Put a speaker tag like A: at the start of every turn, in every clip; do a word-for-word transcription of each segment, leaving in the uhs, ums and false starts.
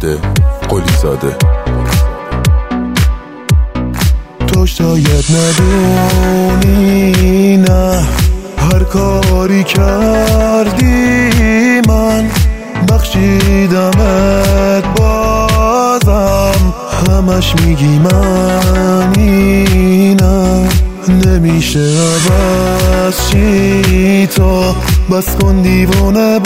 A: فرهاد قلی زاده.
B: تو شاید ندونی نه هر کاری کردی من بخشیدمت بازم، همش میگی من اینم نمیشه عوض چی تو، بس کن دیوونه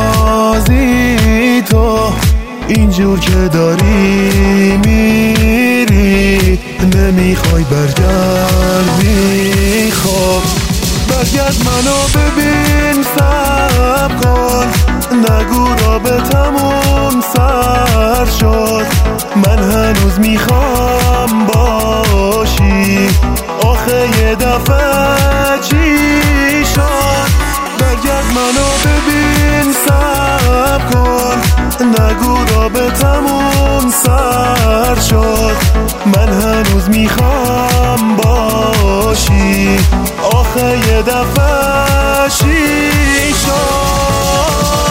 B: بازی تو، اینجور که داری میری نمیخوای برگردی. خب برگرد منو ببین صبر کن، نگو رابطمون سر شد، من هنوز میخوام باشی، آخه یه دفعه چی شد؟ برگرد منو ببین صبر کن، نگو رابطمون سر شد، من هنوز میخوام باشی، آخه یه دفعه چی شد؟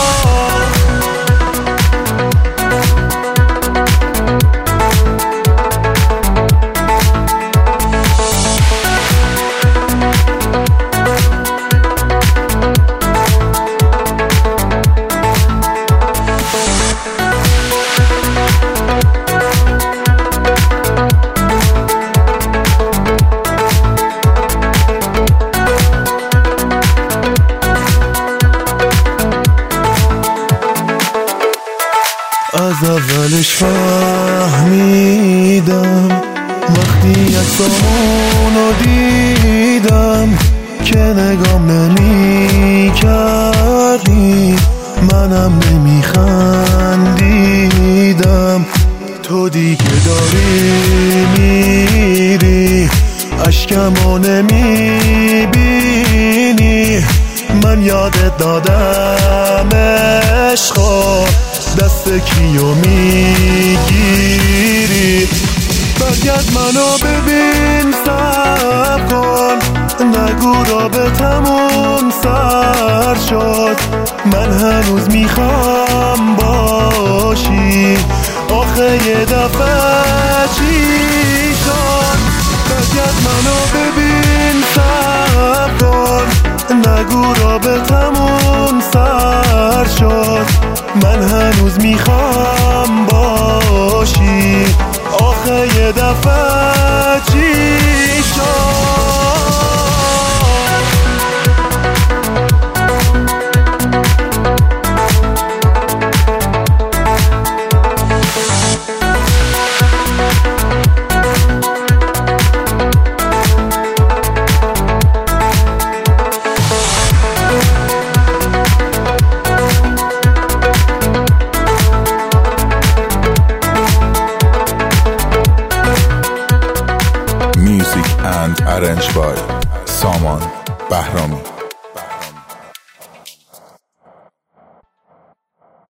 B: از اولش فهمیدم وقتی عکسامونو دیدم که نگام نمی کردی، منم نمی خندیدم، تو دیگه داری میری اشکمو نمی بینی، من یادت دادم عشقا دست کیو میگیری. برگرد منو ببین صبر کن، نگو رابطمون سر شد، من هنوز میخوام باشی، آخه یه دفعه چی شد؟ برگرد منو ببین صبر کن، نگو رابطمون سر شد، من هنوز میخوام باشی، آخه یه دفعه چی شد؟
A: Music and arranged by Saman Bahraمی.